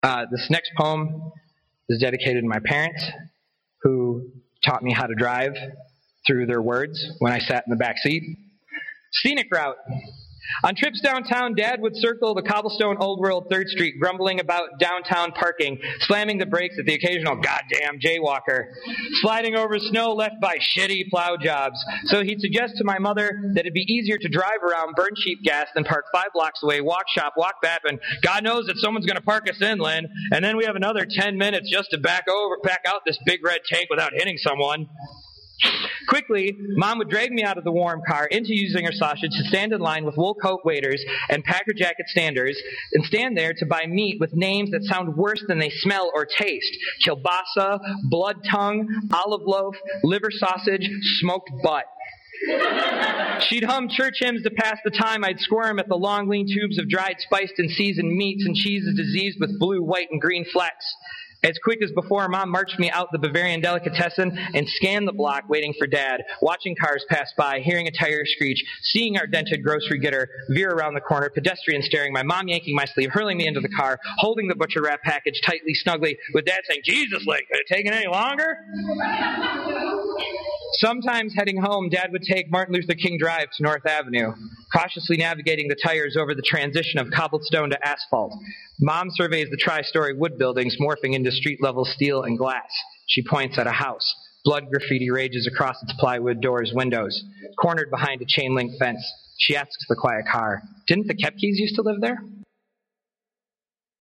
This next poem is dedicated to my parents, who taught me how to drive through their words when I sat in the back seat. Scenic route. On trips downtown, Dad would circle the cobblestone Old World 3rd Street, grumbling about downtown parking, slamming the brakes at the occasional goddamn jaywalker, sliding over snow left by shitty plow jobs. So he'd suggest to my mother that it'd be easier to drive around, burn cheap gas, than park 5 blocks away, walk shop, walk back, and God knows that someone's going to park us in, Lynn, and then we have another 10 minutes just to back out this big red tank without hitting someone. Quickly, Mom would drag me out of the warm car into Usinger Sausage to stand in line with wool coat waiters and Packer jacket standers and stand there to buy meat with names that sound worse than they smell or taste. Kielbasa, blood tongue, olive loaf, liver sausage, smoked butt. She'd hum church hymns to pass the time. I'd squirm at the long, lean tubes of dried, spiced, and seasoned meats and cheeses diseased with blue, white, and green flecks. As quick as before, Mom marched me out the Bavarian delicatessen and scanned the block waiting for Dad, watching cars pass by, hearing a tire screech, seeing our dented grocery getter veer around the corner, pedestrian staring, my mom yanking my sleeve, hurling me into the car, holding the butcher wrap package tightly, snugly, with Dad saying, "Jesus, Lake, could it have taken any longer?" Sometimes heading home, Dad would take Martin Luther King Drive to North Avenue, cautiously navigating the tires over the transition of cobblestone to asphalt. Mom surveys the tri-story wood buildings morphing into street-level steel and glass. She points at a house. Blood graffiti rages across its plywood doors, windows. Cornered behind a chain-link fence, she asks the quiet car, "Didn't the Kepkes used to live there?"